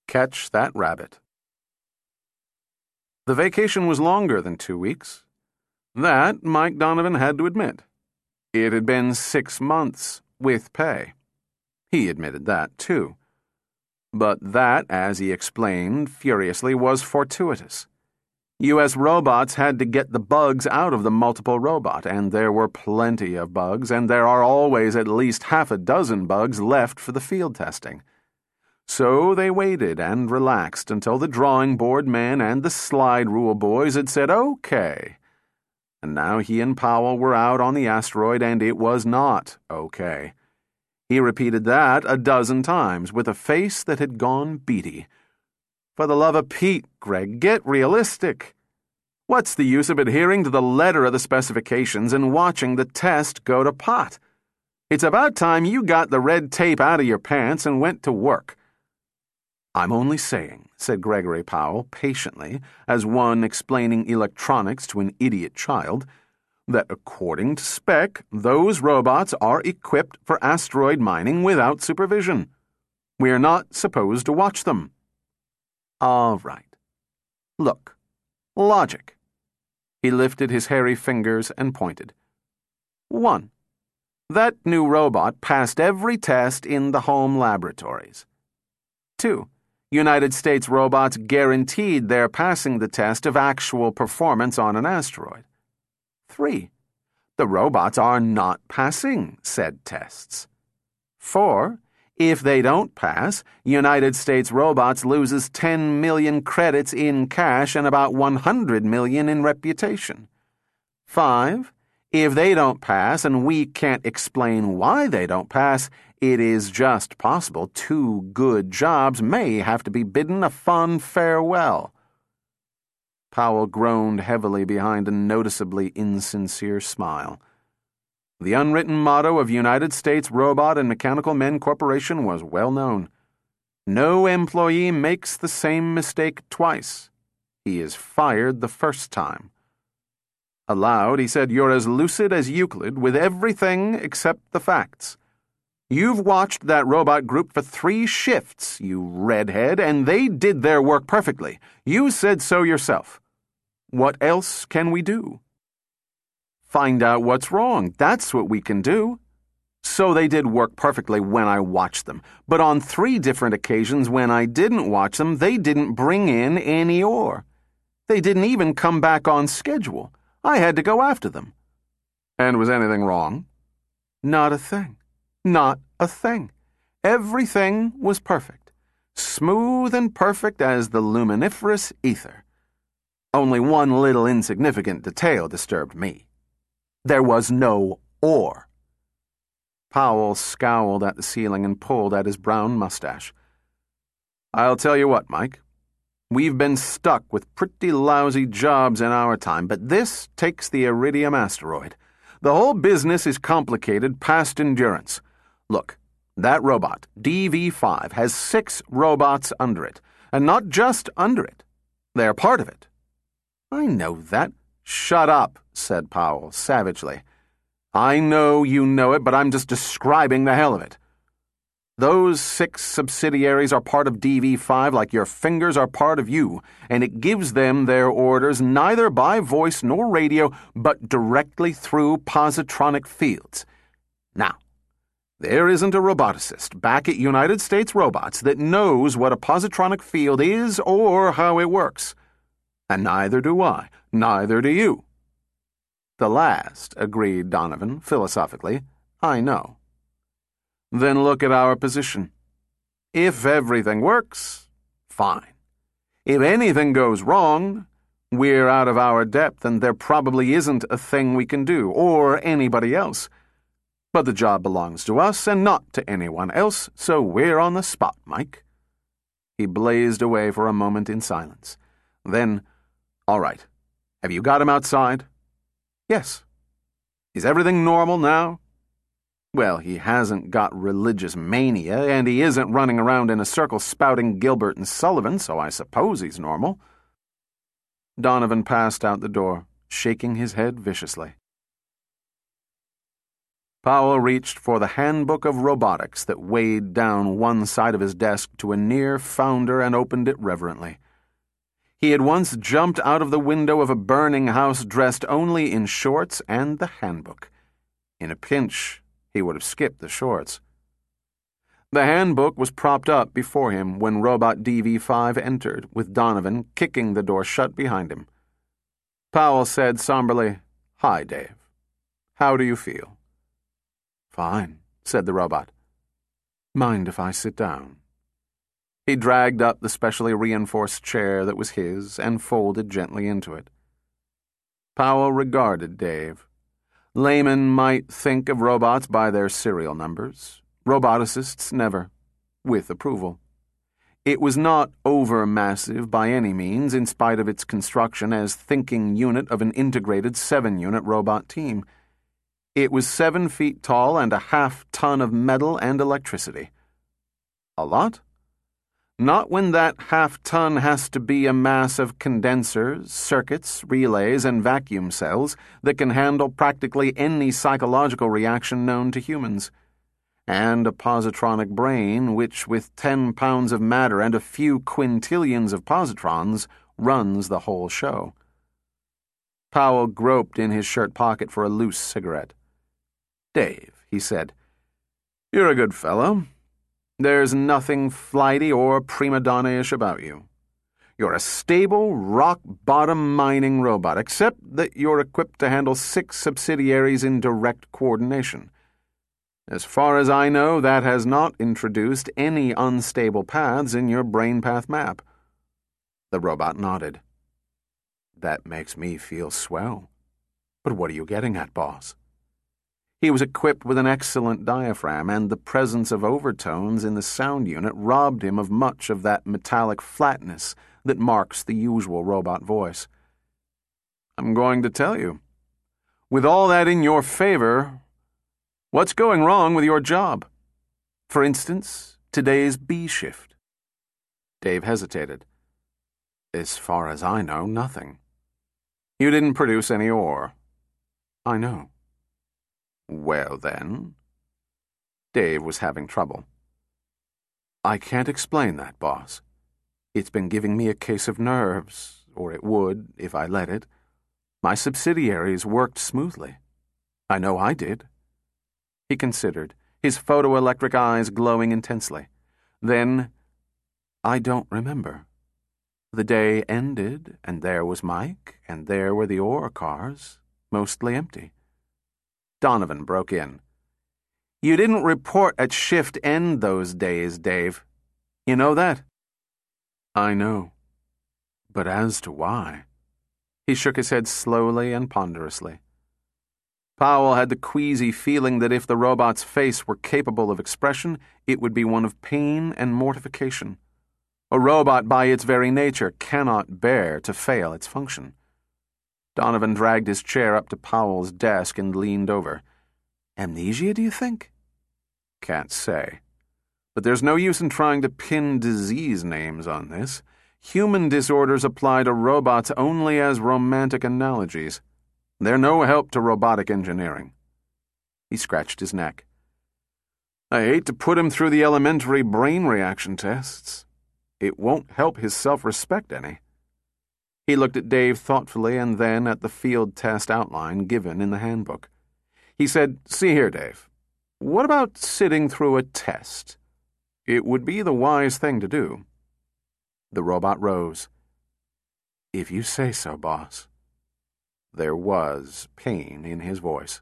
catch that rabbit. The vacation was longer than 2 weeks. That Mike Donovan had to admit. It had been 6 months with pay. He admitted that, too. But that, as he explained furiously, was fortuitous. U.S. robots had to get the bugs out of the multiple robot, and there were plenty of bugs, and there are always at least half a dozen bugs left for the field testing. So they waited and relaxed until the drawing board men and the slide rule boys had said okay. And now he and Powell were out on the asteroid, and it was not okay. He repeated that a dozen times with a face that had gone beady. For the love of Pete, Greg, get realistic. What's the use of adhering to the letter of the specifications and watching the test go to pot? It's about time you got the red tape out of your pants and went to work. I'm only saying, said Gregory Powell patiently, as one explaining electronics to an idiot child, that according to spec, those robots are equipped for asteroid mining without supervision. We're not supposed to watch them. All right. Look. Logic. He lifted his hairy fingers and pointed. 1. That new robot passed every test in the home laboratories. 2. United States robots guaranteed their passing the test of actual performance on an asteroid. 3. The robots are not passing said tests. 4. If they don't pass, United States robots loses 10 million credits in cash and about 100 million in reputation. 5. If they don't pass and we can't explain why they don't pass, it is just possible 2 good jobs may have to be bidden a fond farewell. Powell groaned heavily behind a noticeably insincere smile. The unwritten motto of United States Robot and Mechanical Men Corporation was well known. No employee makes the same mistake twice. He is fired the first time. Aloud, he said, You're as lucid as Euclid with everything except the facts. You've watched that robot group for 3 shifts, you redhead, and they did their work perfectly. You said so yourself. What else can we do? Find out what's wrong. That's what we can do. So they did work perfectly when I watched them, but on 3 different occasions when I didn't watch them, they didn't bring in any ore. They didn't even come back on schedule. I had to go after them. And was anything wrong? Not a thing. Not a thing. Everything was perfect. Smooth and perfect as the luminiferous ether. Only one little insignificant detail disturbed me. There was no ore. Powell scowled at the ceiling and pulled at his brown mustache. I'll tell you what, Mike. We've been stuck with pretty lousy jobs in our time, but this takes the Iridium asteroid. The whole business is complicated past endurance. Look, that robot, DV5, has 6 robots under it, and not just under it. They're part of it. I know that. Shut up, said Powell savagely. I know you know it, but I'm just describing the hell of it. Those 6 subsidiaries are part of DV5 like your fingers are part of you, and it gives them their orders neither by voice nor radio, but directly through positronic fields. Now, there isn't a roboticist back at United States Robots that knows what a positronic field is or how it works. And neither do I, neither do you. The last, agreed Donovan philosophically. I know. Then look at our position. If everything works, fine. If anything goes wrong, we're out of our depth and there probably isn't a thing we can do, or anybody else. But the job belongs to us and not to anyone else, so we're on the spot, Mike. He blazed away for a moment in silence. Then, all right, have you got him outside? Yes. Is everything normal now? Well, he hasn't got religious mania, and he isn't running around in a circle spouting Gilbert and Sullivan, so I suppose he's normal. Donovan passed out the door, shaking his head viciously. Powell reached for the Handbook of Robotics that weighed down one side of his desk to a near founder and opened it reverently. He had once jumped out of the window of a burning house dressed only in shorts and the handbook. In a pinch, he would have skipped the shorts. The handbook was propped up before him when Robot DV5 entered, with Donovan kicking the door shut behind him. Powell said somberly, "Hi, Dave. How do you feel?" "Fine," said the robot. "Mind if I sit down?" He dragged up the specially reinforced chair that was his and folded gently into it. Powell regarded Dave. Laymen might think of robots by their serial numbers. Roboticists never, with approval. It was not over-massive by any means, in spite of its construction as thinking unit of an integrated 7-unit robot team. It was 7 feet tall and a half-ton of metal and electricity. A lot? Not when that half-ton has to be a mass of condensers, circuits, relays, and vacuum cells that can handle practically any psychological reaction known to humans. And a positronic brain which, with 10 pounds of matter and a few quintillions of positrons, runs the whole show. Powell groped in his shirt pocket for a loose cigarette. "Dave," he said, "you're a good fellow. There's nothing flighty or prima donna-ish about you. You're a stable, rock-bottom mining robot, except that you're equipped to handle 6 subsidiaries in direct coordination. As far as I know, that has not introduced any unstable paths in your brain path map." The robot nodded. "That makes me feel swell. But what are you getting at, boss?" He was equipped with an excellent diaphragm, and the presence of overtones in the sound unit robbed him of much of that metallic flatness that marks the usual robot voice. "I'm going to tell you. With all that in your favor, what's going wrong with your job? For instance, today's B shift." Dave hesitated. "As far as I know, nothing." "You didn't produce any ore." "I know." "Well, then?" Dave was having trouble. "I can't explain that, boss. It's been giving me a case of nerves, or it would if I let it. My subsidiaries worked smoothly. I know I did." He considered, his photoelectric eyes glowing intensely. Then, "I don't remember. The day ended, and there was Mike, and there were the ore cars, mostly empty." Donovan broke in. "You didn't report at shift end those days, Dave. You know that?" "I know. But as to why—" He shook his head slowly and ponderously. Powell had the queasy feeling that if the robot's face were capable of expression, it would be one of pain and mortification. A robot, by its very nature, cannot bear to fail its function. Donovan dragged his chair up to Powell's desk and leaned over. "Amnesia, do you think?" "Can't say. But there's no use in trying to pin disease names on this. Human disorders apply to robots only as romantic analogies. They're no help to robotic engineering." He scratched his neck. "I hate to put him through the elementary brain reaction tests. It won't help his self-respect any." He looked at Dave thoughtfully and then at the field test outline given in the handbook. He said, "See here, Dave. What about sitting through a test? It would be the wise thing to do." The robot rose. "If you say so, boss." There was pain in his voice.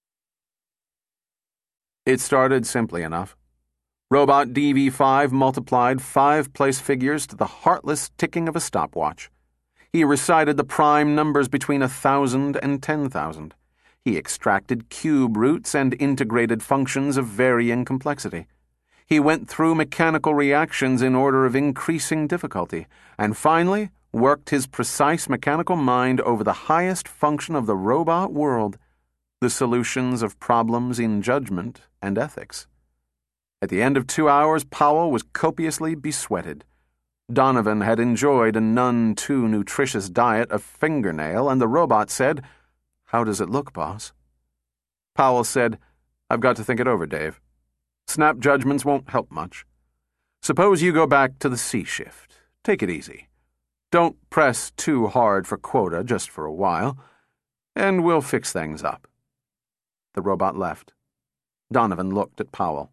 It started simply enough. Robot DV5 multiplied 5 place figures to the heartless ticking of a stopwatch. He recited the prime numbers between 1,000 and 10,000. He extracted cube roots and integrated functions of varying complexity. He went through mechanical reactions in order of increasing difficulty, and finally worked his precise mechanical mind over the highest function of the robot world, the solutions of problems in judgment and ethics. At the end of 2 hours, Powell was copiously besweated. Donovan had enjoyed a none too nutritious diet of fingernail, and the robot said, "How does it look, boss?" Powell said, I've got to think it over, Dave. Snap judgments won't help much. Suppose you go back to the C shift. Take it easy. Don't press too hard for quota just for a while, and we'll fix things up." The robot left. Donovan looked at Powell.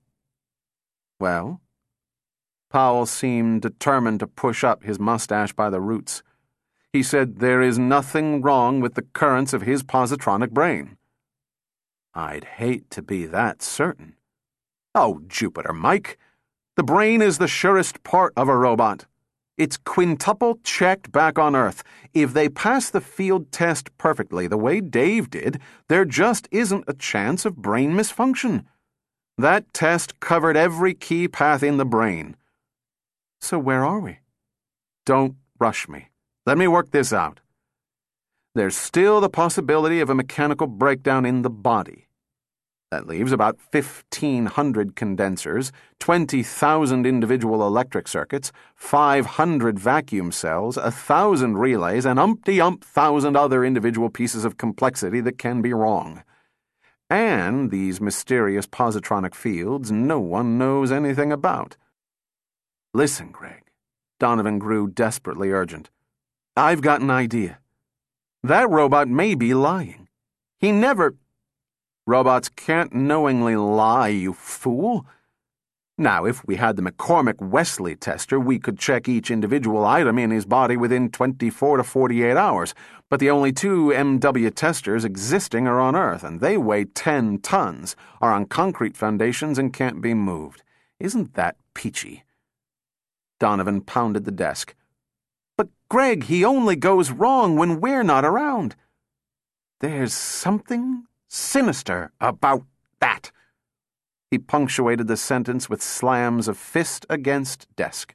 "Well?" Powell seemed determined to push up his mustache by the roots. He said there is nothing wrong with the currents of his positronic brain. "I'd hate to be that certain." "Oh, Jupiter, Mike. The brain is the surest part of a robot. It's quintuple checked back on Earth. If they pass the field test perfectly the way Dave did, there just isn't a chance of brain misfunction. That test covered every key path in the brain." "So where are we?" "Don't rush me. Let me work this out. There's still the possibility of a mechanical breakdown in the body. That leaves about 1,500 condensers, 20,000 individual electric circuits, 500 vacuum cells, 1,000 relays, and umpty-ump thousand other individual pieces of complexity that can be wrong. And these mysterious positronic fields no one knows anything about." "Listen, Greg." Donovan grew desperately urgent. "I've got an idea. That robot may be lying. He never—" "Robots can't knowingly lie, you fool. Now, if we had the McCormick-Wesley tester, we could check each individual item in his body within 24 to 48 hours, but the only two MW testers existing are on Earth, and they weigh 10 tons, are on concrete foundations, and can't be moved. Isn't that peachy?" Donovan pounded the desk. "But, Greg, he only goes wrong when we're not around." "There's something sinister about that." He punctuated the sentence with slams of fist against desk.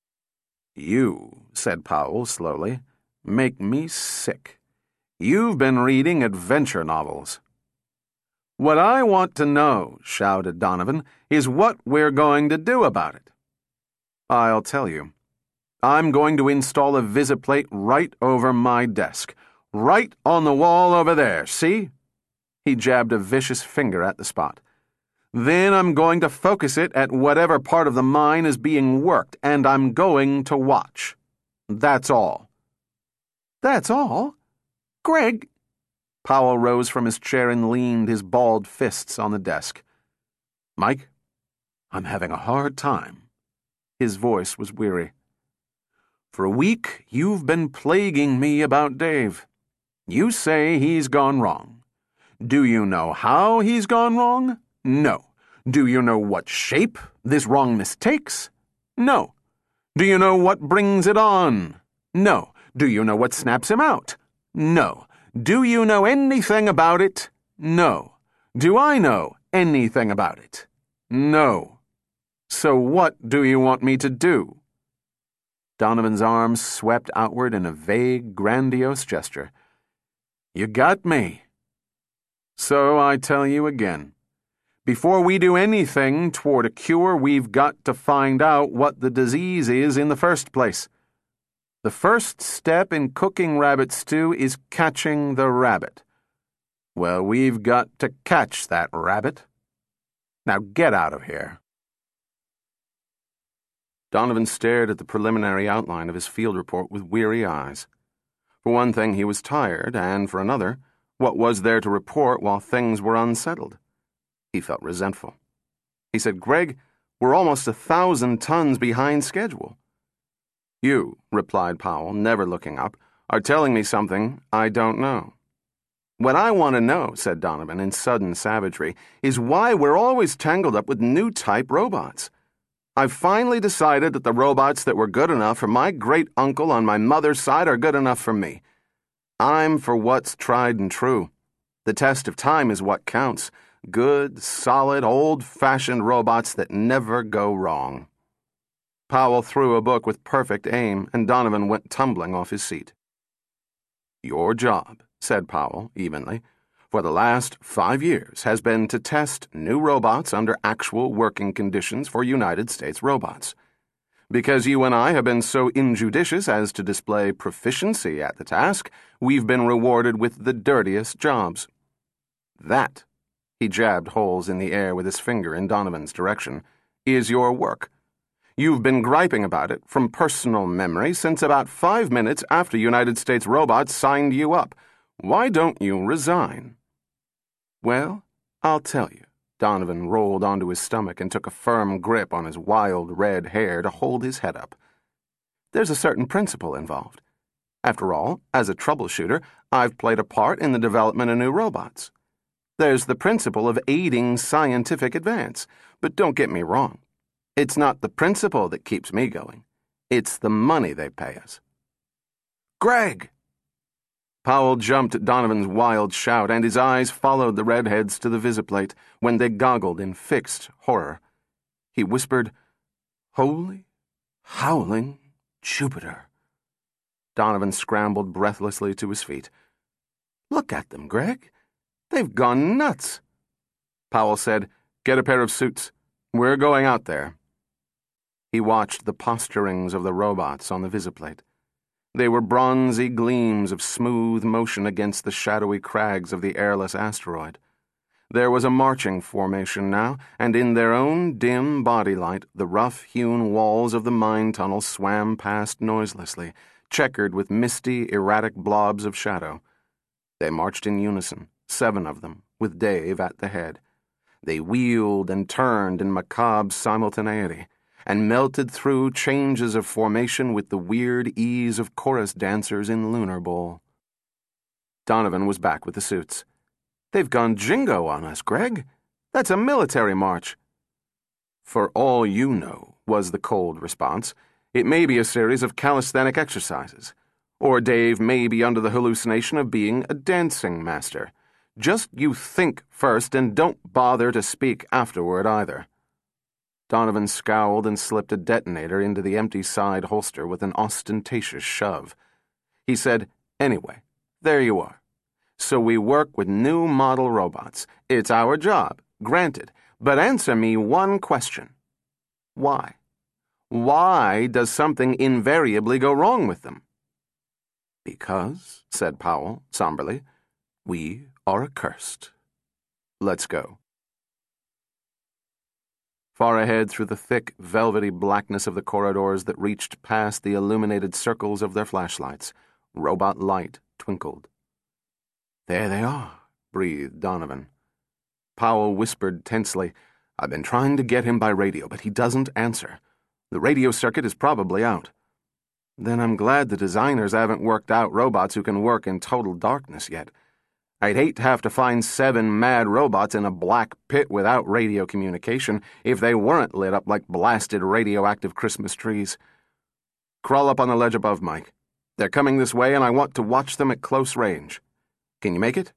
"You," said Powell slowly, "make me sick. You've been reading adventure novels." "What I want to know," shouted Donovan, "is what we're going to do about it." "I'll tell you. I'm going to install a visiplate right over my desk. Right on the wall over there, see?" He jabbed a vicious finger at the spot. "Then I'm going to focus it at whatever part of the mine is being worked, and I'm going to watch. That's all." "That's all? Greg—" Powell rose from his chair and leaned his balled fists on the desk. "Mike, I'm having a hard time." His voice was weary. "For a week, you've been plaguing me about Dave. You say he's gone wrong. Do you know how he's gone wrong? No. Do you know what shape this wrongness takes? No. Do you know what brings it on? No. Do you know what snaps him out? No. Do you know anything about it? No. Do I know anything about it? No. So what do you want me to do?" Donovan's arms swept outward in a vague, grandiose gesture. "You got me. So I tell you again. Before we do anything toward a cure, we've got to find out what the disease is in the first place. The first step in cooking rabbit stew is catching the rabbit. Well, we've got to catch that rabbit. Now get out of here." Donovan stared at the preliminary outline of his field report with weary eyes. For one thing, he was tired, and for another, what was there to report while things were unsettled? He felt resentful. He said, "Greg, we're almost 1,000 tons behind schedule." "You," replied Powell, never looking up, "are telling me something I don't know." "What I want to know," said Donovan in sudden savagery, "is why we're always tangled up with new-type robots. I've finally decided that the robots that were good enough for my great-uncle on my mother's side are good enough for me. I'm for what's tried and true. The test of time is what counts. Good, solid, old-fashioned robots that never go wrong." Powell threw a book with perfect aim, and Donovan went tumbling off his seat. "Your job," said Powell evenly, "for the last 5 years has been to test new robots under actual working conditions for United States robots. Because you and I have been so injudicious as to display proficiency at the task, we've been rewarded with the dirtiest jobs. That He jabbed holes in the air with his finger in Donovan's direction, is your work. You've been griping about it from personal memory since about 5 minutes after United States Robots signed you up. Why don't you resign? Well, I'll tell you. Donovan rolled onto his stomach and took a firm grip on his wild red hair to hold his head up. There's a certain principle involved. After all, as a troubleshooter, I've played a part in the development of new robots. There's the principle of aiding scientific advance, but don't get me wrong. It's not the principle that keeps me going. It's the money they pay us. Greg! Powell jumped at Donovan's wild shout, and his eyes followed the redheads to the visiplate when they goggled in fixed horror. He whispered, Holy, howling Jupiter. Donovan scrambled breathlessly to his feet. Look at them, Greg. They've gone nuts. Powell said, Get a pair of suits. We're going out there. He watched the posturings of the robots on the visiplate. They were bronzy gleams of smooth motion against the shadowy crags of the airless asteroid. There was a marching formation now, and in their own dim body light, the rough-hewn walls of the mine tunnel swam past noiselessly, checkered with misty, erratic blobs of shadow. They marched in unison, 7 of them, with Dave at the head. They wheeled and turned in macabre simultaneity, and melted through changes of formation with the weird ease of chorus dancers in Lunar Bowl. Donovan was back with the suits. They've gone jingo on us, Greg. That's a military march. For all you know, was the cold response. It may be a series of calisthenic exercises. Or Dave may be under the hallucination of being a dancing master. Just you think first and don't bother to speak afterward either. Donovan scowled and slipped a detonator into the empty side holster with an ostentatious shove. He said, Anyway, there you are. So we work with new model robots. It's our job, granted. But answer me one question. Why? Why does something invariably go wrong with them? Because, said Powell somberly, we are accursed. Let's go. Far ahead through the thick, velvety blackness of the corridors that reached past the illuminated circles of their flashlights, robot light twinkled. There they are, breathed Donovan. Powell whispered tensely, I've been trying to get him by radio, but he doesn't answer. The radio circuit is probably out. Then I'm glad the designers haven't worked out robots who can work in total darkness yet. I'd hate to have to find 7 mad robots in a black pit without radio communication if they weren't lit up like blasted radioactive Christmas trees. Crawl up on the ledge above, Mike. They're coming this way, and I want to watch them at close range. Can you make it?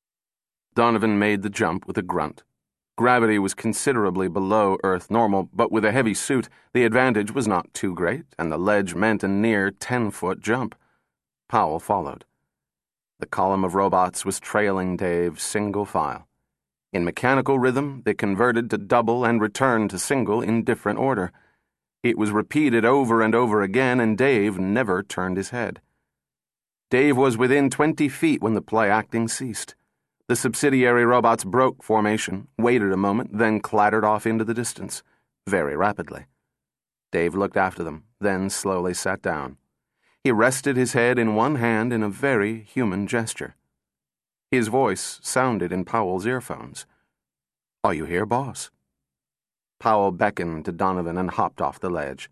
Donovan made the jump with a grunt. Gravity was considerably below Earth normal, but with a heavy suit, the advantage was not too great, and the ledge meant a near 10-foot jump. Powell followed. The column of robots was trailing Dave single file. In mechanical rhythm, they converted to double and returned to single in different order. It was repeated over and over again, and Dave never turned his head. Dave was within 20 feet when the play acting ceased. The subsidiary robots broke formation, waited a moment, then clattered off into the distance, very rapidly. Dave looked after them, then slowly sat down. He rested his head in one hand in a very human gesture. His voice sounded in Powell's earphones. Are you here, boss? Powell beckoned to Donovan and hopped off the ledge.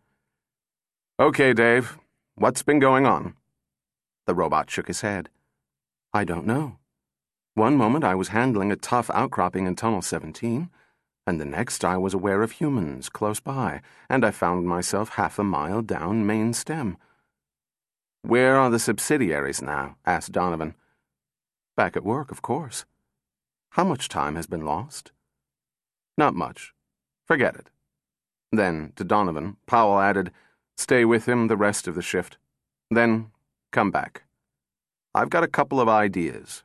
Okay, Dave. What's been going on? The robot shook his head. I don't know. One moment I was handling a tough outcropping in Tunnel 17, and the next I was aware of humans close by, and I found myself half a mile down main stem. Where are the subsidiaries now? Asked Donovan. Back at work, of course. How much time has been lost? Not much. Forget it. Then, to Donovan, Powell added, Stay with him the rest of the shift. Then, come back. I've got a couple of ideas.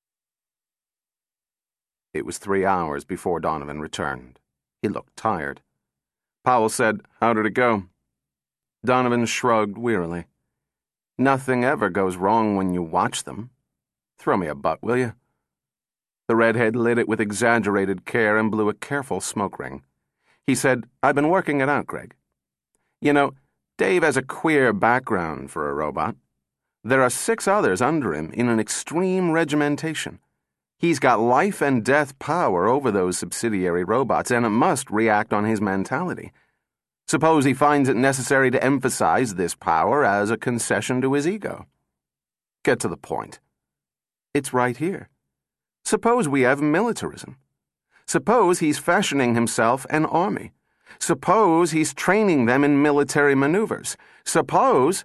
It was 3 hours before Donovan returned. He looked tired. Powell said, How did it go? Donovan shrugged wearily. Nothing ever goes wrong when you watch them. Throw me a butt, will you? The redhead lit it with exaggerated care and blew a careful smoke ring. He said, "I've been working it out, Greg. You know, Dave has a queer background for a robot. There are 6 others under him in an extreme regimentation. He's got life and death power over those subsidiary robots, and it must react on his mentality. Suppose he finds it necessary to emphasize this power as a concession to his ego. Get to the point. It's right here. Suppose we have militarism. Suppose he's fashioning himself an army. Suppose he's training them in military maneuvers. Suppose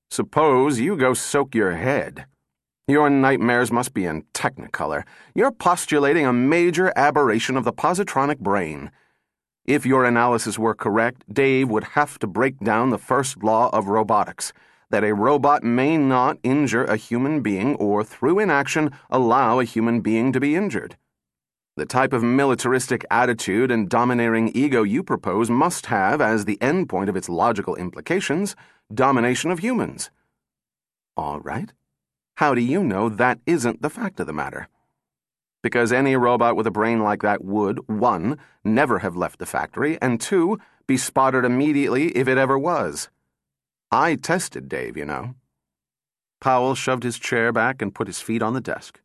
you go soak your head. Your nightmares must be in Technicolor. You're postulating a major aberration of the positronic brain. If your analysis were correct, Dave would have to break down the first law of robotics, that a robot may not injure a human being or, through inaction, allow a human being to be injured. The type of militaristic attitude and domineering ego you propose must have, as the end point of its logical implications, domination of humans. All right. How do you know that isn't the fact of the matter? Because any robot with a brain like that would, 1, never have left the factory, and 2, be spotted immediately if it ever was. I tested Dave, you know. Powell shoved his chair back and put his feet on the desk.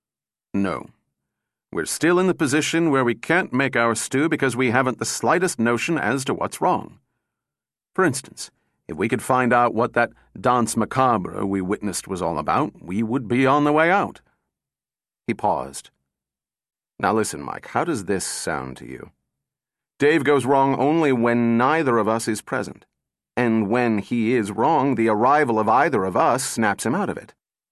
No. We're still in the position where we can't make our stew because we haven't the slightest notion as to what's wrong. For instance, if we could find out what that danse macabre we witnessed was all about, we would be on the way out. He paused. Now listen, Mike, how does this sound to you? Dave goes wrong only when neither of us is present. And when he is wrong, the arrival of either of us snaps him out of it.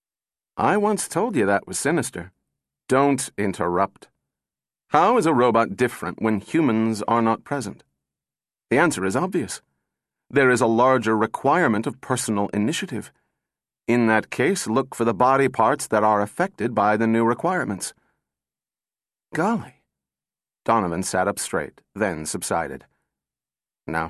I once told you that was sinister. Don't interrupt. How is a robot different when humans are not present? The answer is obvious. There is a larger requirement of personal initiative. In that case, look for the body parts that are affected by the new requirements. Golly. Donovan sat up straight, then subsided. No,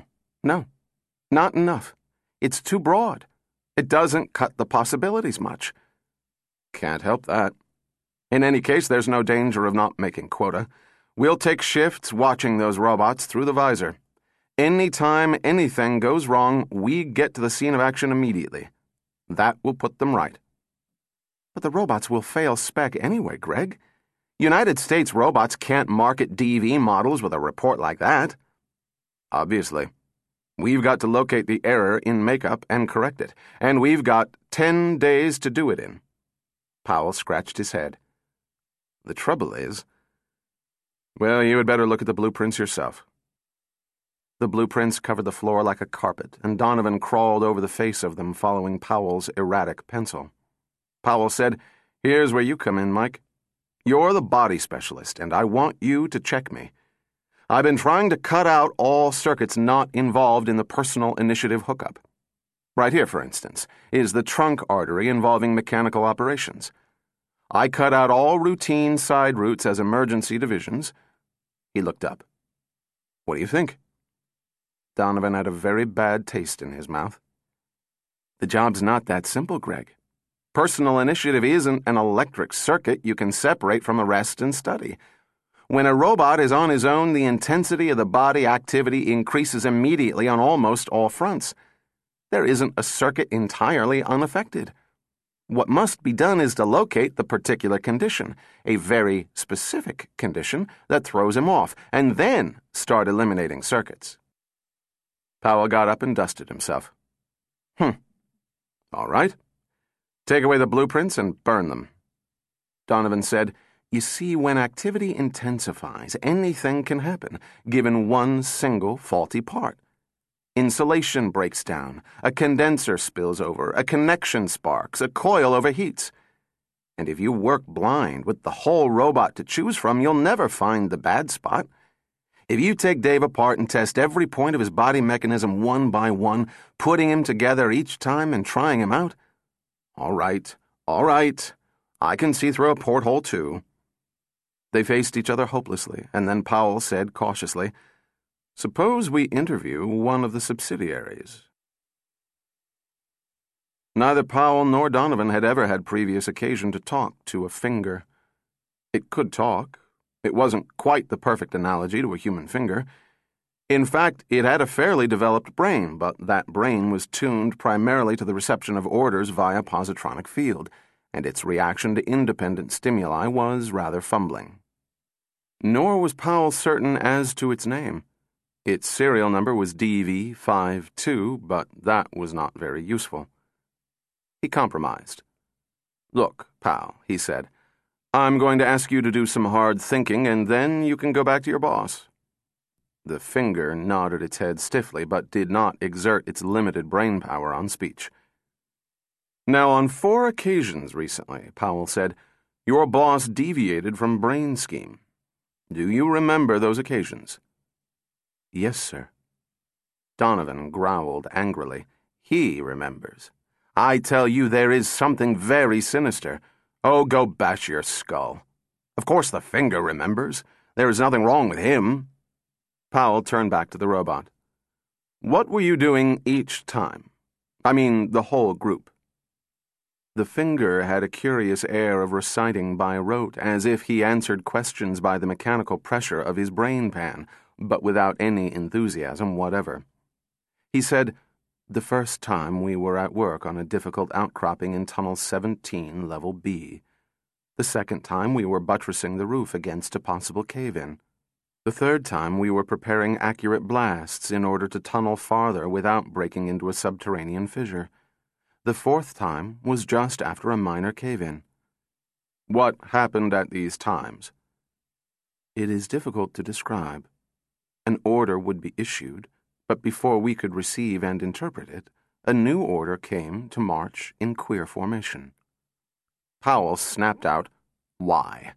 not enough. It's too broad. It doesn't cut the possibilities much. Can't help that. In any case, there's no danger of not making quota. We'll take shifts watching those robots through the visor. Any time anything goes wrong, we get to the scene of action immediately. That will put them right. But the robots will fail spec anyway, Greg. United States robots can't market DV models with a report like that. Obviously. We've got to locate the error in makeup and correct it, and we've got 10 days to do it in. Powell scratched his head. The trouble is... Well, you had better look at the blueprints yourself. The blueprints covered the floor like a carpet, and Donovan crawled over the face of them following Powell's erratic pencil. Powell said, "Here's where you come in, Mike. You're the body specialist, and I want you to check me. I've been trying to cut out all circuits not involved in the personal initiative hookup. Right here, for instance, is the trunk artery involving mechanical operations. I cut out all routine side routes as emergency divisions." He looked up. "What do you think?" Donovan had a very bad taste in his mouth. The job's not that simple, Greg. Personal initiative isn't an electric circuit you can separate from the rest and study. When a robot is on his own, the intensity of the body activity increases immediately on almost all fronts. There isn't a circuit entirely unaffected. What must be done is to locate the particular condition, a very specific condition that throws him off, and then start eliminating circuits. Powell got up and dusted himself. All right. Take away the blueprints and burn them. Donovan said, "You see, when activity intensifies, anything can happen, given one single faulty part. Insulation breaks down, a condenser spills over, a connection sparks, a coil overheats. And if you work blind with the whole robot to choose from, you'll never find the bad spot. If you take Dave apart and test every point of his body mechanism one by one, putting him together each time and trying him out, all right, I can see through a porthole too." They faced each other hopelessly, and then Powell said cautiously, "Suppose we interview one of the subsidiaries." Neither Powell nor Donovan had ever had previous occasion to talk to a finger. It could talk. It wasn't quite the perfect analogy to a human finger. In fact, it had a fairly developed brain, but that brain was tuned primarily to the reception of orders via positronic field, and its reaction to independent stimuli was rather fumbling. Nor was Powell certain as to its name. Its serial number was DV52, but that was not very useful. He compromised. "Look, pal," he said, "I'm going to ask you to do some hard thinking, and then you can go back to your boss." The finger nodded its head stiffly, but did not exert its limited brain power on speech. "Now, on 4 occasions recently," Powell said, "your boss deviated from brain scheme. Do you remember those occasions?" "Yes, sir." Donovan growled angrily. "He remembers. I tell you, there is something very sinister. Oh, go bash your skull. Of course the finger remembers. There is nothing wrong with him." Powell turned back to the robot. "What were you doing each time? I mean, the whole group." The finger had a curious air of reciting by rote, as if he answered questions by the mechanical pressure of his brain pan, but without any enthusiasm whatever. He said, "The first time we were at work on a difficult outcropping in Tunnel 17, Level B. The second time we were buttressing the roof against a possible cave-in. The third time we were preparing accurate blasts in order to tunnel farther without breaking into a subterranean fissure. The fourth time was just after a minor cave-in." "What happened at these times?" "It is difficult to describe. An order would be issued, but before we could receive and interpret it, a new order came to march in queer formation." Powell snapped out, "Why?"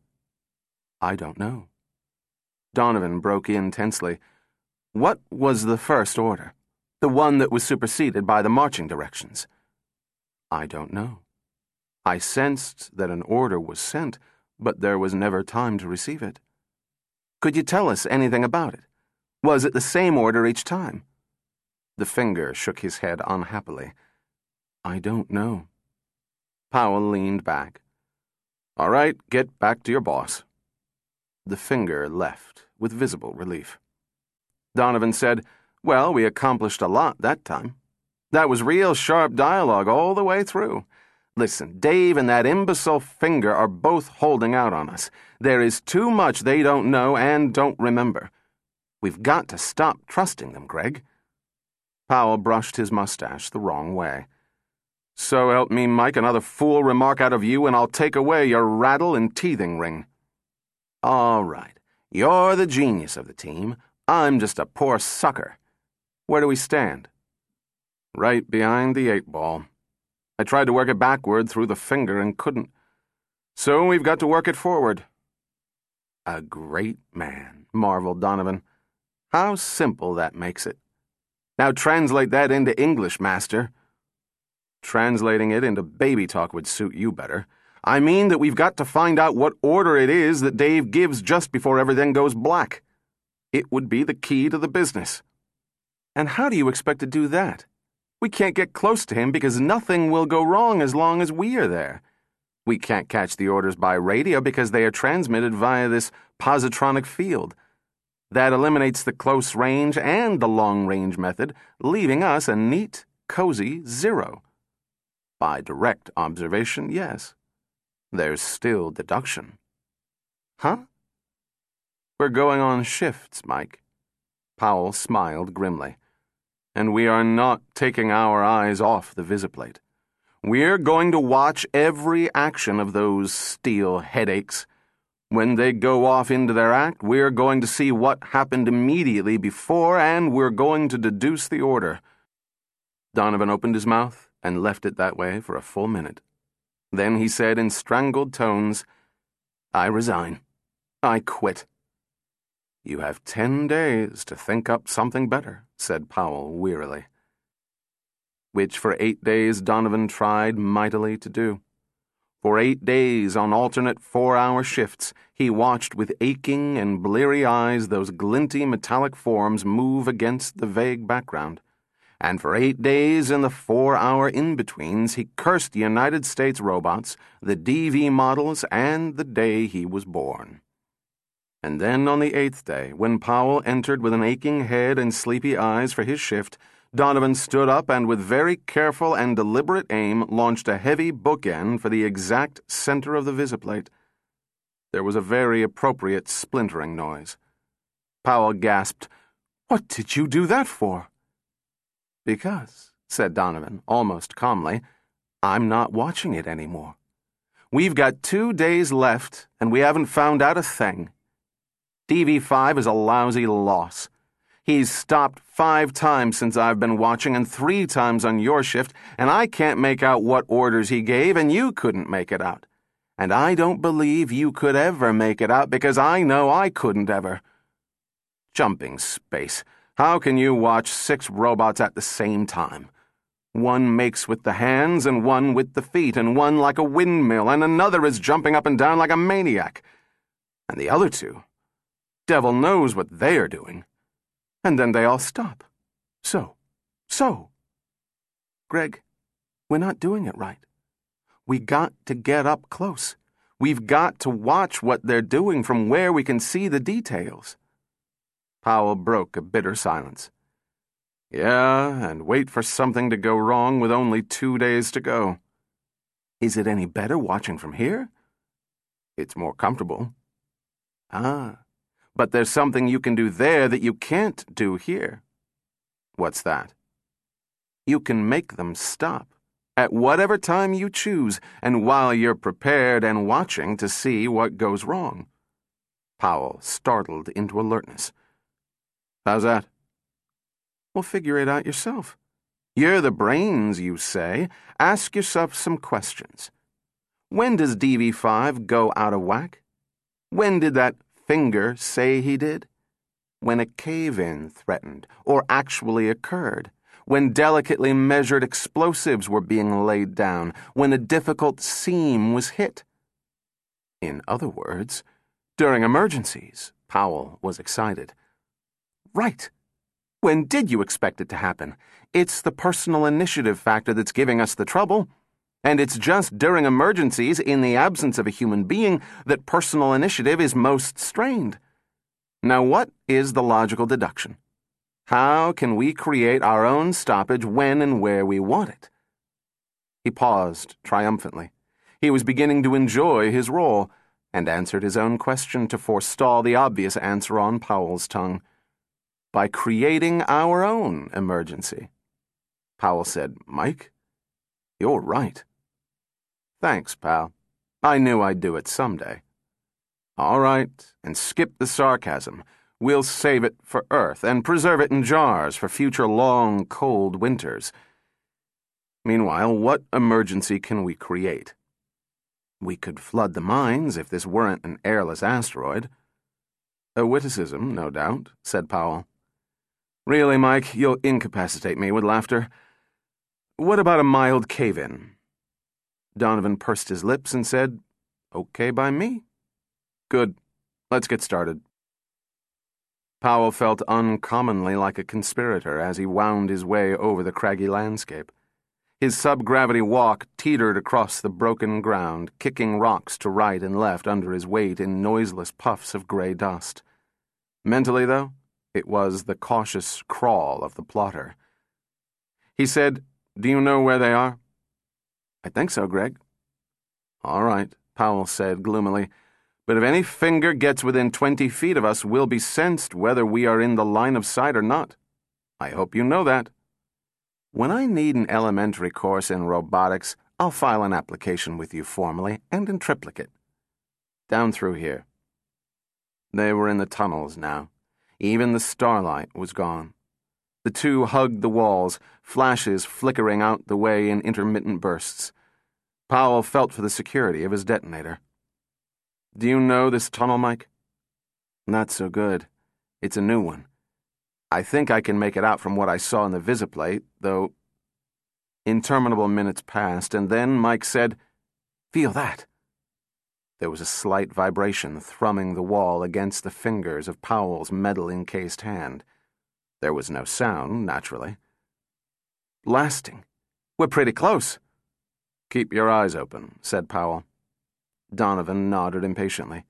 "I don't know." Donovan broke in tensely. "What was the first order? The one that was superseded by the marching directions?" "I don't know. I sensed that an order was sent, but there was never time to receive it." "Could you tell us anything about it? Was it the same order each time?" The finger shook his head unhappily. "I don't know." Powell leaned back. "All right, get back to your boss." The finger left, with visible relief. Donovan said, "Well, we accomplished a lot that time. That was real sharp dialogue all the way through. Listen, Dave and that imbecile finger are both holding out on us. There is too much they don't know and don't remember. We've got to stop trusting them, Greg." Powell brushed his mustache the wrong way. "So help me, Mike, another fool remark out of you and I'll take away your rattle and teething ring." "All right. You're the genius of the team. I'm just a poor sucker. Where do we stand?" "Right behind the 8-ball. I tried to work it backward through the finger and couldn't. So we've got to work it forward." "A great man," marveled Donovan. "How simple that makes it. Now translate that into English, master." "Translating it into baby talk would suit you better. I mean that we've got to find out what order it is that Dave gives just before everything goes black. It would be the key to the business." "And how do you expect to do that? We can't get close to him because nothing will go wrong as long as we are there. We can't catch the orders by radio because they are transmitted via this positronic field. That eliminates the close range and the long range method, leaving us a neat, cozy 0. By direct observation, yes. There's still deduction." "Huh?" "We're going on shifts, Mike." Powell smiled grimly. "And we are not taking our eyes off the visiplate. We're going to watch every action of those steel headaches. When they go off into their act, we're going to see what happened immediately before, and we're going to deduce the order." Donovan opened his mouth and left it that way for a full minute. Then he said in strangled tones, "I resign. I quit." "You have 10 days to think up something better," said Powell wearily. Which for 8 days Donovan tried mightily to do. For 8 days on alternate 4-hour shifts, he watched with aching and bleary eyes those glinty metallic forms move against the vague background. and for 8 days in the 4-hour in-betweens he cursed the United States robots, the DV models, and the day he was born. And then on the 8th day, when Powell entered with an aching head and sleepy eyes for his shift, Donovan stood up and with very careful and deliberate aim launched a heavy bookend for the exact center of the visiplate. There was a very appropriate splintering noise. Powell gasped, "What did you do that for?" "Because," said Donovan, almost calmly, "I'm not watching it anymore. We've got 2 days left, and we haven't found out a thing. DV5 is a lousy loss. He's stopped 5 times since I've been watching and 3 times on your shift, and I can't make out what orders he gave, and you couldn't make it out. And I don't believe you could ever make it out because I know I couldn't ever. Jumping space. How can you watch 6 robots at the same time? One makes with the hands and one with the feet, and one like a windmill, and another is jumping up and down like a maniac. And the other 2, devil knows what they are doing. And then they all stop. So. Greg, we're not doing it right. We got to get up close. We've got to watch what they're doing from where we can see the details." Powell broke a bitter silence. "Yeah, and wait for something to go wrong with only 2 days to go. Is it any better watching from here?" "It's more comfortable." "Ah, but there's something you can do there that you can't do here." "What's that?" "You can make them stop at whatever time you choose, and while you're prepared and watching to see what goes wrong." Powell startled into alertness. "How's that?" "Well, figure it out yourself. You're the brains, you say. Ask yourself some questions. When does DV5 go out of whack? When did that finger say he did? When a cave-in threatened or actually occurred? When delicately measured explosives were being laid down? When a difficult seam was hit? In other words, during emergencies." Powell was excited. "Right. When did you expect it to happen? It's the personal initiative factor that's giving us the trouble. And it's just during emergencies, in the absence of a human being, that personal initiative is most strained. Now, what is the logical deduction? How can we create our own stoppage when and where we want it?" He paused triumphantly. He was beginning to enjoy his role, and answered his own question to forestall the obvious answer on Powell's tongue. "By creating our own emergency." Powell said, "Mike, you're right." "Thanks, pal. I knew I'd do it someday." "All right, and skip the sarcasm. We'll save it for Earth and preserve it in jars for future long, cold winters. Meanwhile, what emergency can we create? We could flood the mines if this weren't an airless asteroid." "A witticism, no doubt," said Powell. "Really, Mike, you'll incapacitate me with laughter. What about a mild cave-in?" Donovan pursed his lips and said, "Okay by me." "Good. Let's get started." Powell felt uncommonly like a conspirator as he wound his way over the craggy landscape. His subgravity walk teetered across the broken ground, kicking rocks to right and left under his weight in noiseless puffs of gray dust. Mentally, though, it was the cautious crawl of the plotter. He said, "Do you know where they are?" "I think so, Greg." "All right," Powell said gloomily. "But if any finger gets within 20 feet of us, we'll be sensed whether we are in the line of sight or not. I hope you know that. When I need an elementary course in robotics, I'll file an application with you formally and in triplicate. Down through here." They were in the tunnels now. Even the starlight was gone. The two hugged the walls, flashes flickering out the way in intermittent bursts. Powell felt for the security of his detonator. "Do you know this tunnel, Mike?" "Not so good. It's a new one. I think I can make it out from what I saw in the visiplate, though." Interminable minutes passed, and then Mike said, "Feel that." There was a slight vibration thrumming the wall against the fingers of Powell's metal-encased hand. There was no sound, naturally. blasting. We're pretty close. Keep your eyes open, said Powell. Donovan nodded impatiently.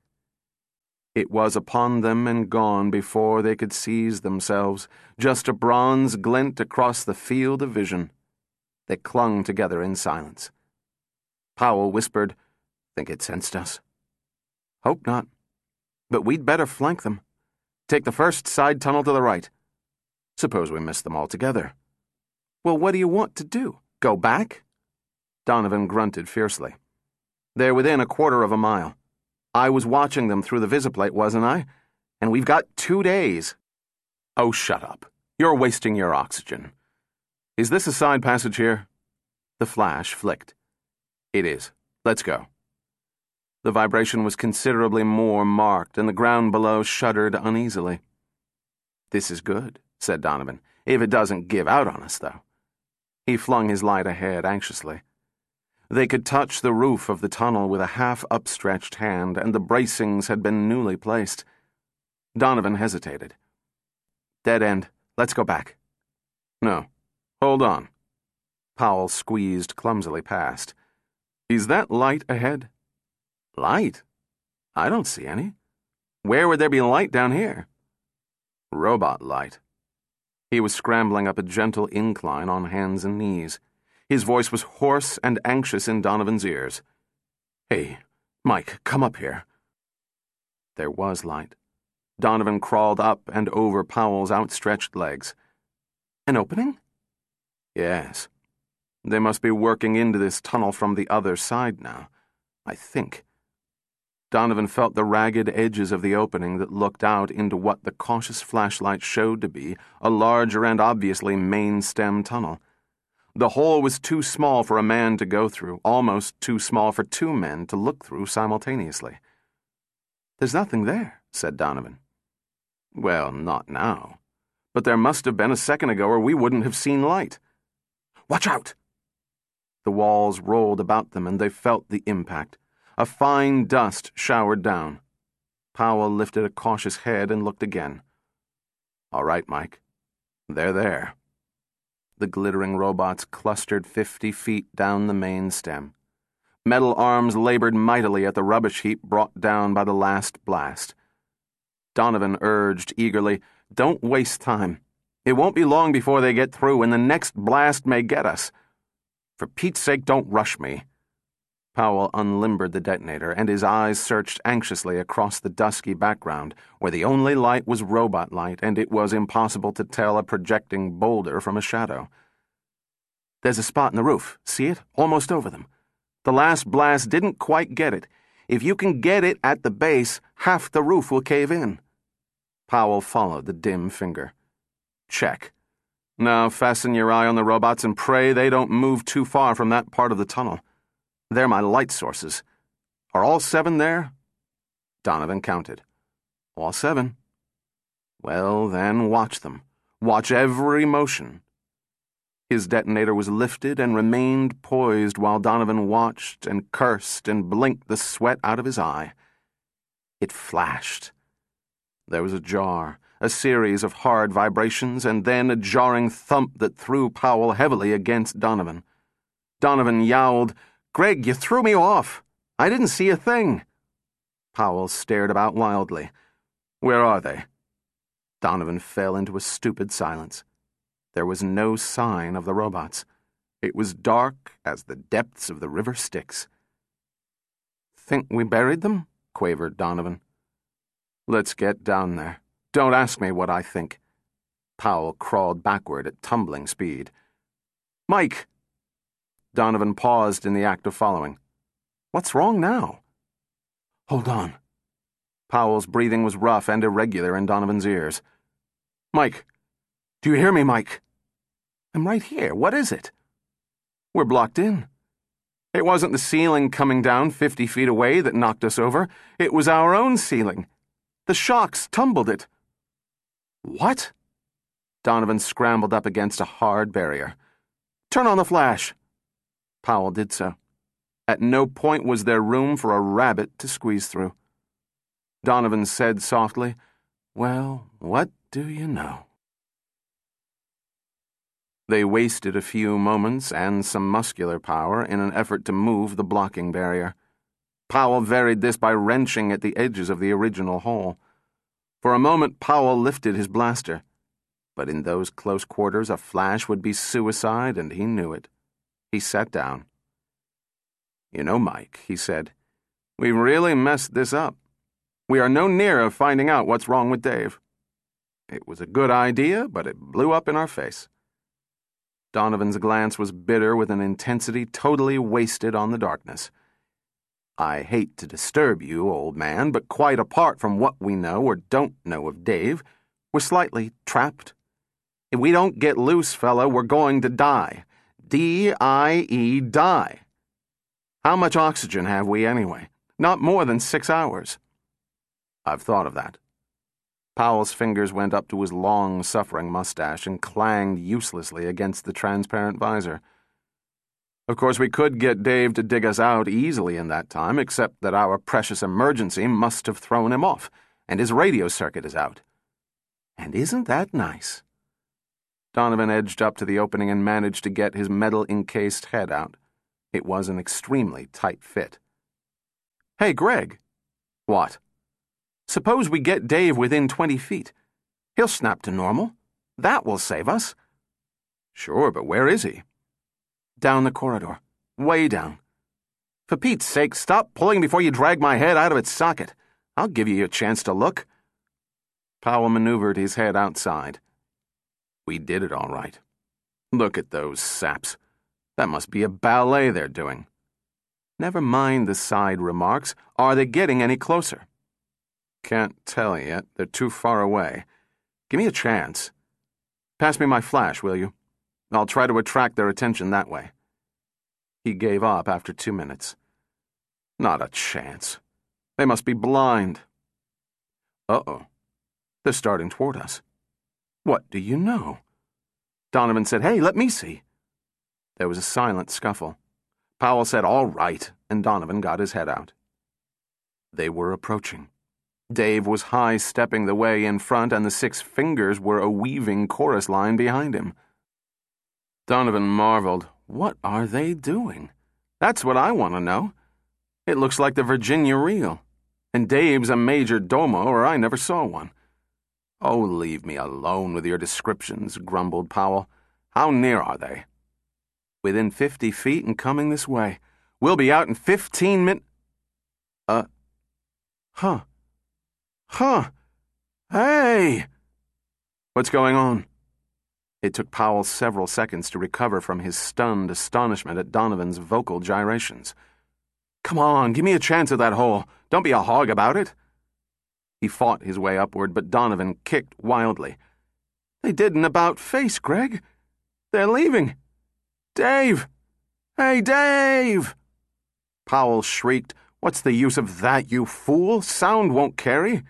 It was upon them and gone before they could seize themselves, just a bronze glint across the field of vision. They clung together in silence. Powell whispered, "Think it sensed us?" "Hope not. But we'd better flank them. Take the first side tunnel to the right. Suppose we miss them altogether." "Well, what do you want to do? Go back?" Donovan grunted fiercely. "They're within a quarter of a mile. I was watching them through the visiplate, wasn't I? And we've got 2 days." "Oh, shut up. You're wasting your oxygen. Is this a side passage here?" The flash flicked. "It is. Let's go." The vibration was considerably more marked, and the ground below shuddered uneasily. "This is good," said Donovan, "if it doesn't give out on us, though." He flung his light ahead anxiously. They could touch the roof of the tunnel with a half-upstretched hand, and the bracings had been newly placed. Donovan hesitated. "Dead end. Let's go back." "No. Hold on." Powell squeezed clumsily past. "Is that light ahead?" "Light? I don't see any. Where would there be light down here?" "Robot light." He was scrambling up a gentle incline on hands and knees. His voice was hoarse and anxious in Donovan's ears. "Hey, Mike, come up here." There was light. Donovan crawled up and over Powell's outstretched legs. "An opening?" "Yes. They must be working into this tunnel from the other side now, I think." Donovan felt the ragged edges of the opening that looked out into what the cautious flashlight showed to be a larger and obviously main-stem tunnel. The hole was too small for a man to go through, almost too small for 2 men to look through simultaneously. "There's nothing there," said Donovan. "Well, not now. But there must have been a second ago or we wouldn't have seen light." "Watch out!" The walls rolled about them and they felt the impact. A fine dust showered down. Powell lifted a cautious head and looked again. "All right, Mike. They're there." The glittering robots clustered 50 feet down the main stem. Metal arms labored mightily at the rubbish heap brought down by the last blast. Donovan urged eagerly, "Don't waste time. It won't be long before they get through, and the next blast may get us. For Pete's sake, don't rush me." Powell unlimbered the detonator, and his eyes searched anxiously across the dusky background, where the only light was robot light, and it was impossible to tell a projecting boulder from a shadow. "There's a spot in the roof. See it? Almost over them. The last blast didn't quite get it. If you can get it at the base, half the roof will cave in." Powell followed the dim finger. "Check. Now fasten your eye on the robots and pray they don't move too far from that part of the tunnel. They're my light sources. Are all 7 there?" Donovan counted. "All 7. "Well, then, watch them. Watch every motion." His detonator was lifted and remained poised while Donovan watched and cursed and blinked the sweat out of his eye. It flashed. There was a jar, a series of hard vibrations, and then a jarring thump that threw Powell heavily against Donovan. Donovan yowled, "Greg, you threw me off. I didn't see a thing." Powell stared about wildly. "Where are they?" Donovan fell into a stupid silence. There was no sign of the robots. It was dark as the depths of the river Styx. "Think we buried them?" quavered Donovan. "Let's get down there. Don't ask me what I think." Powell crawled backward at tumbling speed. "Mike!" Donovan paused in the act of following. "What's wrong now?" "Hold on." Powell's breathing was rough and irregular in Donovan's ears. "Mike! Do you hear me, Mike?" "I'm right here. What is it?" "We're blocked in. It wasn't the ceiling coming down 50 feet away that knocked us over. It was our own ceiling. The shocks tumbled it." "What?" Donovan scrambled up against a hard barrier. "Turn on the flash." Powell did so. At no point was there room for a rabbit to squeeze through. Donovan said softly, "Well, what do you know?" They wasted a few moments and some muscular power in an effort to move the blocking barrier. Powell varied this by wrenching at the edges of the original hole. For a moment, Powell lifted his blaster. But in those close quarters, a flash would be suicide, and he knew it. He sat down. "You know, Mike," he said, "we've really messed this up. We are no nearer finding out what's wrong with Dave. It was a good idea, but it blew up in our face." Donovan's glance was bitter with an intensity totally wasted on the darkness. "I hate to disturb you, old man, but quite apart from what we know or don't know of Dave, we're slightly trapped. If we don't get loose, fella, we're going to die. D-I-E, die. How much oxygen have we anyway? Not more than 6 hours." "I've thought of that." Powell's fingers went up to his long, suffering mustache and clanged uselessly against the transparent visor. "Of course, we could get Dave to dig us out easily in that time, except that our precious emergency must have thrown him off, and his radio circuit is out. And isn't that nice?" Donovan edged up to the opening and managed to get his metal-encased head out. It was an extremely tight fit. "Hey, Greg." "What?" "Suppose we get Dave within 20 feet. He'll snap to normal. That will save us." "Sure, but where is he?" "Down the corridor. Way down. For Pete's sake, stop pulling before you drag my head out of its socket. I'll give you a chance to look." Powell maneuvered his head outside. "We did it all right. Look at those saps. That must be a ballet they're doing." "Never mind the side remarks. Are they getting any closer?" "Can't tell yet. They're too far away. Give me a chance. Pass me my flash, will you? I'll try to attract their attention that way." He gave up after 2 minutes. "Not a chance. They must be blind." "Uh-oh. They're starting toward us." "What do you know?" Donovan said, "Hey, let me see." There was a silent scuffle. Powell said, "All right," and Donovan got his head out. They were approaching. Dave was high-stepping the way in front, and the 6 fingers were a weaving chorus line behind him. Donovan marveled. What are they doing? That's what I want to know. It looks like the Virginia Reel. And Dave's a major domo, or I never saw one. "Oh, leave me alone with your descriptions," grumbled Powell. "How near are they?" "Within 50 feet and coming this way. We'll be out in 15 minutes. Huh. Hey! What's going on?" It took Powell several seconds to recover from his stunned astonishment at Donovan's vocal gyrations. "Come on, give me a chance at that hole. Don't be a hog about it." He fought his way upward, but Donovan kicked wildly. "They did an about-face, Greg. They're leaving. Dave! Hey, Dave!" Powell shrieked, "What's the use of that, you fool? Sound won't carry."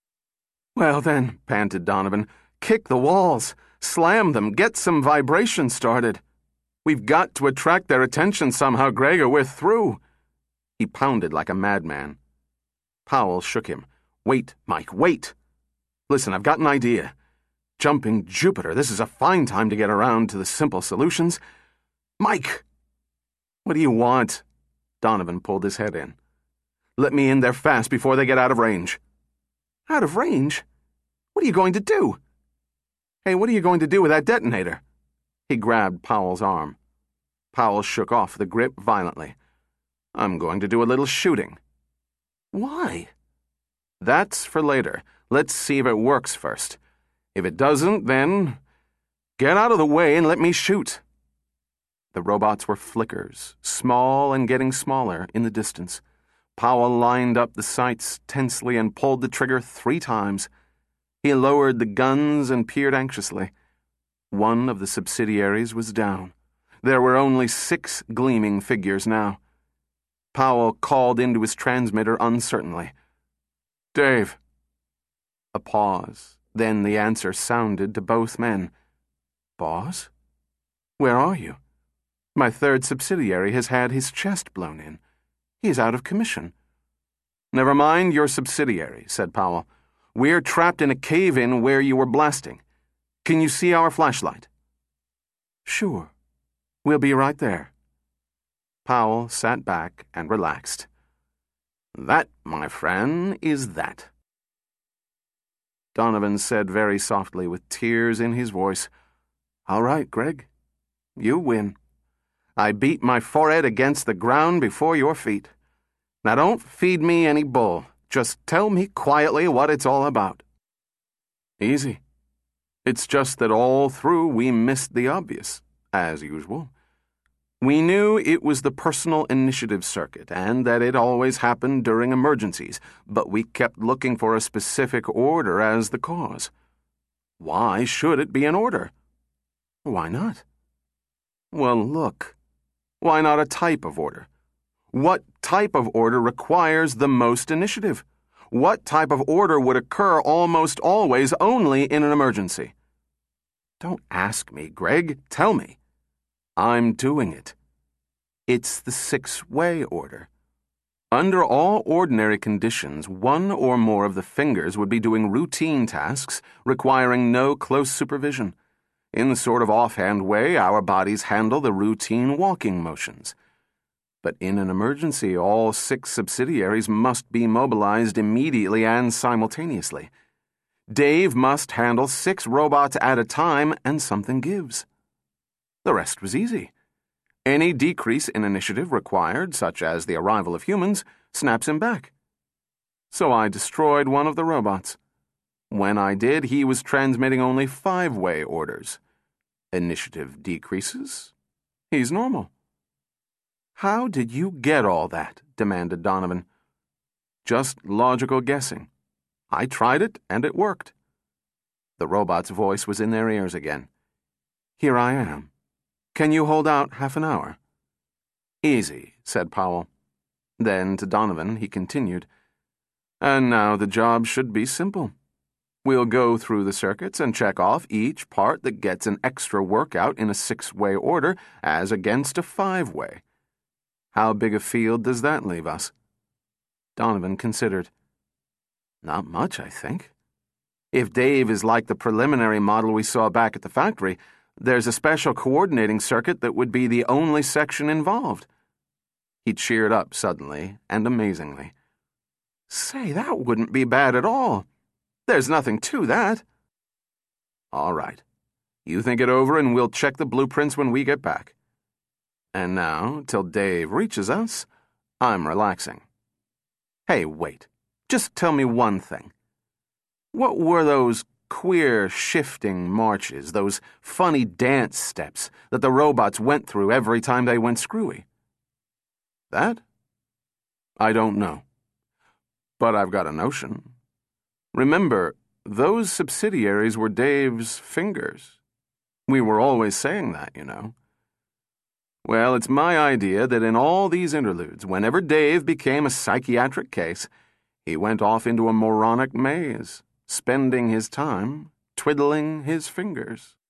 "Well then," panted Donovan, "kick the walls. Slam them. Get some vibration started. We've got to attract their attention somehow, Greg, or we're through." He pounded like a madman. Powell shook him. "Wait, Mike, wait. Listen, I've got an idea. Jumping Jupiter, this is a fine time to get around to the simple solutions. Mike!" "What do you want?" Donovan pulled his head in. "Let me in there fast before they get out of range." "Out of range? What are you going to do?" "Hey, what are you going to do with that detonator?" He grabbed Powell's arm. Powell shook off the grip violently. "I'm going to do a little shooting." "Why?" "That's for later. Let's see if it works first. If it doesn't, then get out of the way and let me shoot." The robots were flickers, small and getting smaller in the distance. Powell lined up the sights tensely and pulled the trigger 3 times. He lowered the guns and peered anxiously. One of the subsidiaries was down. There were only 6 gleaming figures now. Powell called into his transmitter uncertainly. "Dave." A pause. Then the answer sounded to both men. "Boss? Where are you? My 3rd subsidiary has had his chest blown in. He's out of commission." "Never mind your subsidiary," said Powell. "We're trapped in a cave-in where you were blasting. Can you see our flashlight?" Sure. We'll be right there. Powell sat back and relaxed. That, my friend, is that. Donovan said very softly with tears in his voice, All right, Greg. You win. I beat my forehead against the ground before your feet. Now don't feed me any bull. Just tell me quietly what it's all about. Easy. It's just that all through we missed the obvious, as usual. We knew it was the personal initiative circuit and that it always happened during emergencies, but we kept looking for a specific order as the cause. Why should it be an order? Why not? Well, look. Why not a type of order? What type of order requires the most initiative? What type of order would occur almost always only in an emergency? Don't ask me, Greg. Tell me. I'm doing it. It's the six-way order. Under all ordinary conditions, one or more of the fingers would be doing routine tasks requiring no close supervision. In the sort of offhand way our bodies handle the routine walking motions. But in an emergency, all six subsidiaries must be mobilized immediately and simultaneously. Dave must handle 6 robots at a time, and something gives. The rest was easy. Any decrease in initiative required, such as the arrival of humans, snaps him back. So I destroyed one of the robots. When I did, he was transmitting only 5-way orders. Initiative decreases. He's normal. How did you get all that? Demanded Donovan. Just logical guessing. I tried it, and it worked. The robot's voice was in their ears again. Here I am. Can you hold out half an hour? Easy, said Powell. Then to Donovan, he continued. And now the job should be simple. We'll go through the circuits and check off each part that gets an extra workout in a 6-way order as against a 5-way. How big a field does that leave us? Donovan considered. Not much, I think. If Dave is like the preliminary model we saw back at the factory, there's a special coordinating circuit that would be the only section involved. He cheered up suddenly and amazingly. Say, that wouldn't be bad at all. There's nothing to that. All right. You think it over and we'll check the blueprints when we get back. And now, till Dave reaches us, I'm relaxing. Hey, wait. Just tell me one thing. What were those queer shifting marches, those funny dance steps that the robots went through every time they went screwy? That? I don't know. But I've got a notion. Remember, those subsidiaries were Dave's fingers. We were always saying that, you know. Well, it's my idea that in all these interludes, whenever Dave became a psychiatric case, he went off into a moronic maze, spending his time twiddling his fingers.